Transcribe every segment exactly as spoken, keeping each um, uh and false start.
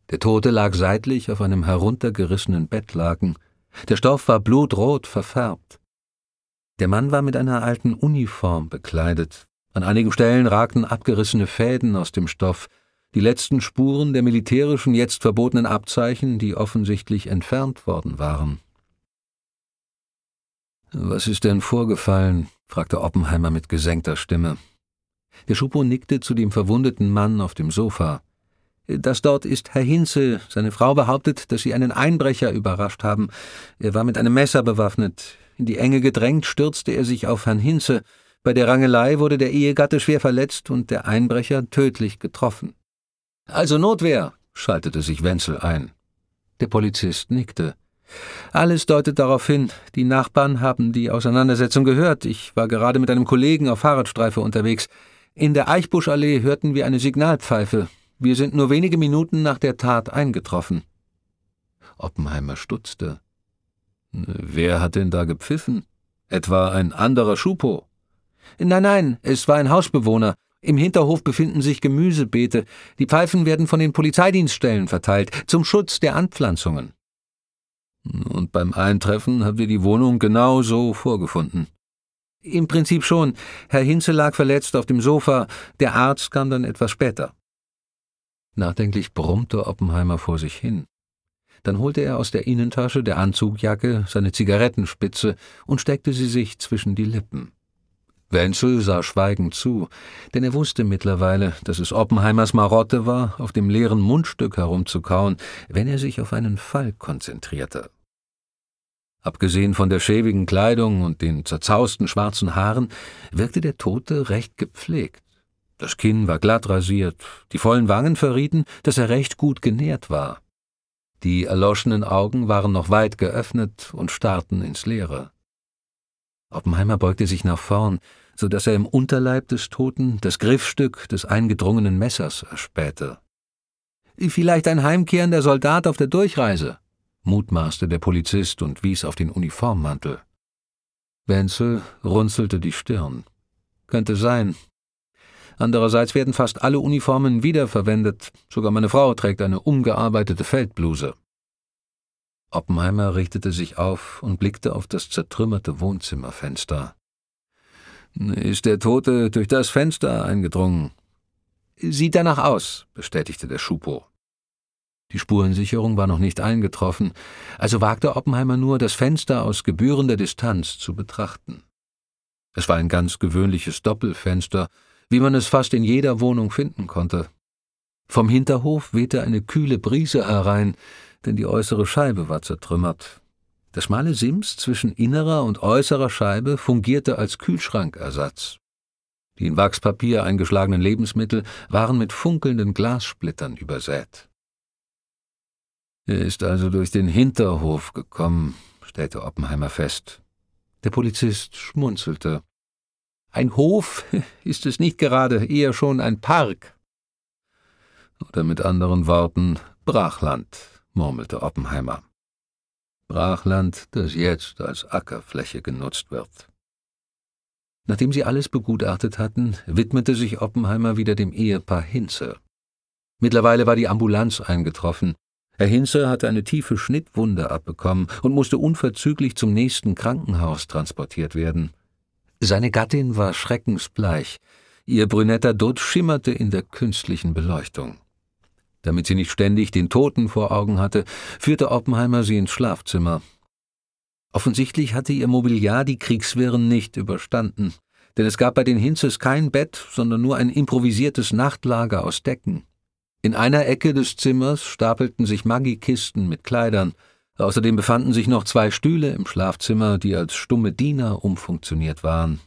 Der Tote lag seitlich auf einem heruntergerissenen Bettlaken. Der Stoff war blutrot verfärbt. Der Mann war mit einer alten Uniform bekleidet. An einigen Stellen ragten abgerissene Fäden aus dem Stoff, die letzten Spuren der militärischen, jetzt verbotenen Abzeichen, die offensichtlich entfernt worden waren. »Was ist denn vorgefallen?« fragte Oppenheimer mit gesenkter Stimme. Der Schupo nickte zu dem verwundeten Mann auf dem Sofa. »Das dort ist Herr Hinze. Seine Frau behauptet, dass sie einen Einbrecher überrascht haben. Er war mit einem Messer bewaffnet. In die Enge gedrängt stürzte er sich auf Herrn Hinze. Bei der Rangelei wurde der Ehegatte schwer verletzt und der Einbrecher tödlich getroffen.« »Also Notwehr«, schaltete sich Wenzel ein. Der Polizist nickte. »Alles deutet darauf hin. Die Nachbarn haben die Auseinandersetzung gehört. Ich war gerade mit einem Kollegen auf Fahrradstreife unterwegs. In der Eichbuschallee hörten wir eine Signalpfeife. Wir sind nur wenige Minuten nach der Tat eingetroffen.« Oppenheimer stutzte. »Wer hat denn da gepfiffen? Etwa ein anderer Schupo?« »Nein, nein, es war ein Hausbewohner. Im Hinterhof befinden sich Gemüsebeete. Die Pfeifen werden von den Polizeidienststellen verteilt, zum Schutz der Anpflanzungen.« »Und beim Eintreffen habt ihr die Wohnung genau so vorgefunden?« »Im Prinzip schon. Herr Hinze lag verletzt auf dem Sofa. Der Arzt kam dann etwas später.« Nachdenklich brummte Oppenheimer vor sich hin. Dann holte er aus der Innentasche der Anzugjacke seine Zigarettenspitze und steckte sie sich zwischen die Lippen. Wenzel sah schweigend zu, denn er wusste mittlerweile, dass es Oppenheimers Marotte war, auf dem leeren Mundstück herumzukauen, wenn er sich auf einen Fall konzentrierte. Abgesehen von der schäbigen Kleidung und den zerzausten schwarzen Haaren wirkte der Tote recht gepflegt. Das Kinn war glatt rasiert, die vollen Wangen verrieten, dass er recht gut genährt war. Die erloschenen Augen waren noch weit geöffnet und starrten ins Leere. Oppenheimer beugte sich nach vorn, so dass er im Unterleib des Toten das Griffstück des eingedrungenen Messers erspähte. »Vielleicht ein heimkehrender Soldat auf der Durchreise«, mutmaßte der Polizist und wies auf den Uniformmantel. Wenzel runzelte die Stirn. »Könnte sein. Andererseits werden fast alle Uniformen wiederverwendet. Sogar meine Frau trägt eine umgearbeitete Feldbluse.« Oppenheimer richtete sich auf und blickte auf das zertrümmerte Wohnzimmerfenster. »Ist der Tote durch das Fenster eingedrungen?« »Sieht danach aus«, bestätigte der Schupo. Die Spurensicherung war noch nicht eingetroffen, also wagte Oppenheimer nur, das Fenster aus gebührender Distanz zu betrachten. Es war ein ganz gewöhnliches Doppelfenster, wie man es fast in jeder Wohnung finden konnte. Vom Hinterhof wehte eine kühle Brise herein, denn die äußere Scheibe war zertrümmert. Der schmale Sims zwischen innerer und äußerer Scheibe fungierte als Kühlschrankersatz. Die in Wachspapier eingeschlagenen Lebensmittel waren mit funkelnden Glassplittern übersät. »Er ist also durch den Hinterhof gekommen«, stellte Oppenheimer fest. Der Polizist schmunzelte. »Ein Hof ist es nicht gerade, eher schon ein Park.« »Oder mit anderen Worten Brachland«, murmelte Oppenheimer. »Brachland, das jetzt als Ackerfläche genutzt wird.« Nachdem sie alles begutachtet hatten, widmete sich Oppenheimer wieder dem Ehepaar Hinze. Mittlerweile war die Ambulanz eingetroffen. Herr Hinze hatte eine tiefe Schnittwunde abbekommen und musste unverzüglich zum nächsten Krankenhaus transportiert werden. Seine Gattin war schreckensbleich. Ihr brünetter Dutt schimmerte in der künstlichen Beleuchtung. Damit sie nicht ständig den Toten vor Augen hatte, führte Oppenheimer sie ins Schlafzimmer. Offensichtlich hatte ihr Mobiliar die Kriegswirren nicht überstanden, denn es gab bei den Hinzes kein Bett, sondern nur ein improvisiertes Nachtlager aus Decken. In einer Ecke des Zimmers stapelten sich Maggi-Kisten mit Kleidern. Außerdem befanden sich noch zwei Stühle im Schlafzimmer, die als stumme Diener umfunktioniert waren.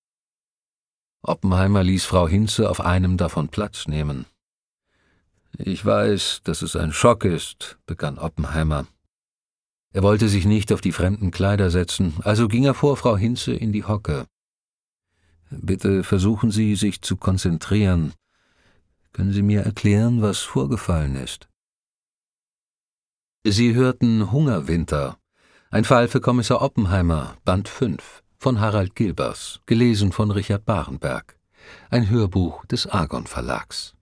Oppenheimer ließ Frau Hinze auf einem davon Platz nehmen. »Ich weiß, dass es ein Schock ist«, begann Oppenheimer. Er wollte sich nicht auf die fremden Kleider setzen, also ging er vor Frau Hinze in die Hocke. »Bitte versuchen Sie, sich zu konzentrieren. Können Sie mir erklären, was vorgefallen ist?« Sie hörten Hungerwinter, ein Fall für Kommissar Oppenheimer, Band fünf, von Harald Gilbers, gelesen von Richard Barenberg, ein Hörbuch des Argon Verlags.